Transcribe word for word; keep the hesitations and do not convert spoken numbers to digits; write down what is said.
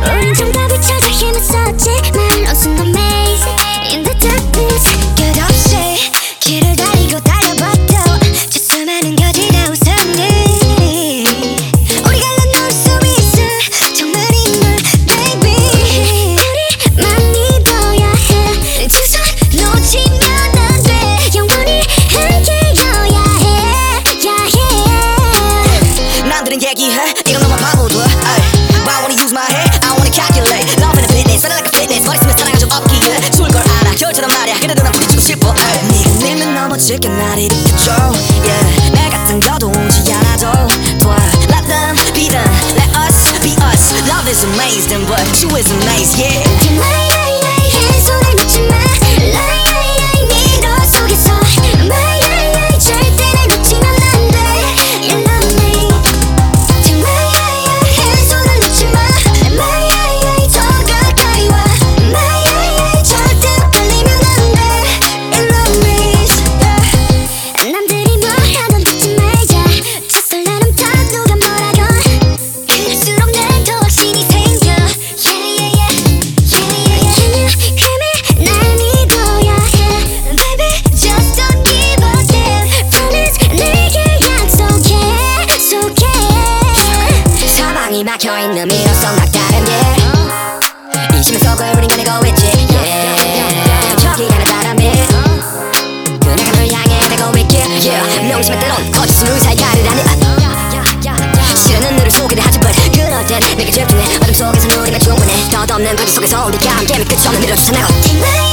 우린 정답을 찾아 힘을 썼지만 lost in the maze in the darkness. 끝없이 길을 달리고 달려봐도 저 수많은 거짓의 웃음들이 우리가 나눌 수 있을 정말 인물 baby. 우리만 믿어야 해. 두 손 놓치면 안 돼. 영원히 함께여야 해. yeah, yeah. 남들은 얘기해 이건 너무 바보들. Why wanna use my head? I wanna calculate. Love and fitness, feeling like a fitness. 머리 쓰면 사랑은 좀 없기에 좋을 걸 알아. 절처럼 말이야. 그래도 난 부딪히고 싶어. 네가 밀면 넘어질게 날 일으켜줘. Yeah, 내 같은 거도 오지 않아도 돼. Let them be them, let us be us. Love is amazing, but you is amazed, yeah. My, my, my, 한 손을 놓지 마. Lie, lie, lie, 미러 속에서. My, my, my, 절대 날 놓치면 안 돼. You love me. My, my, my, 한 손을 놓지 마. My, my, my, 더 가까이 와. My, my, my, 절대 엇갈리면 안 돼. You love me. Yeah. 남들이 뭐 하던 듣지 말자. Just let them talk. 누가 뭐라건 그럴수록 난 더 확신이 생겨. Yeah, yeah, yeah. Yeah, yeah, yeah. Can you hear me? 날 믿어야 해. Baby, just don't give a damn. Promise 내게 약속해, 약속해. 사방이 막혀있는 미로성 막다른 길 이심의 속을 우린 가내고 있지. Yeah, 저기 가는 바람에 그네가 널 향해 가고 있길. Yeah, 명심할 때론 거짓은 의사의 가를 하는 싫어하는 너를 소개를 하지 but 그럴 땐 내게 집중해. 어둠 속에서 우리만 충분해. 덧없는 거짓 속에서 우리가 함께 끝이 없는 미로를 찾아내고.